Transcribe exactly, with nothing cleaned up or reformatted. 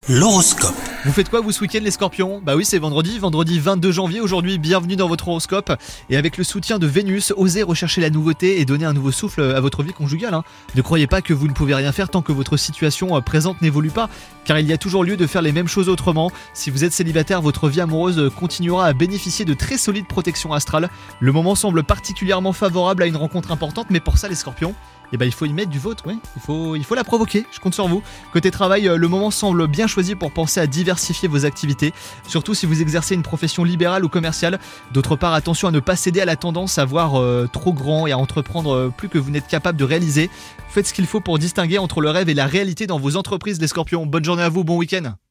L'horoscope. Vous faites quoi vous ce week-end les scorpions? Bah oui, c'est vendredi, vendredi vingt-deux janvier aujourd'hui, bienvenue dans votre horoscope. Et avec le soutien de Vénus, osez rechercher la nouveauté et donner un nouveau souffle à votre vie conjugale. Hein. Ne croyez pas que vous ne pouvez rien faire tant que votre situation présente n'évolue pas, car il y a toujours lieu de faire les mêmes choses autrement. Si vous êtes célibataire, votre vie amoureuse continuera à bénéficier de très solides protections astrales. Le moment semble particulièrement favorable à une rencontre importante, mais pour ça les scorpions, eh ben, il faut y mettre du vôtre, oui. il, faut, il faut la provoquer, je compte sur vous. Côté travail, le moment semble bien choisi pour penser à diversifier vos activités, surtout si vous exercez une profession libérale ou commerciale. D'autre part, attention à ne pas céder à la tendance à voir euh, trop grand et à entreprendre euh, plus que vous n'êtes capable de réaliser. Faites ce qu'il faut pour distinguer entre le rêve et la réalité dans vos entreprises, les scorpions. Bonne journée à vous, bon week-end.